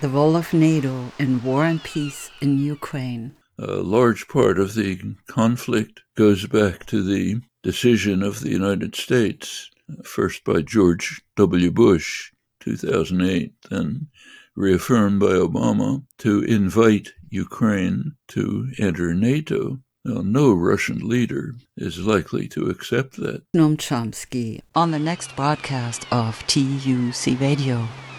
The role of NATO in war and peace in Ukraine. A large part of the conflict goes back to the decision of the United States, first by George W. Bush, 2008, then reaffirmed by Obama, to invite Ukraine to enter NATO. Well, no Russian leader is likely to accept that. Noam Chomsky on the next broadcast of TUC Radio.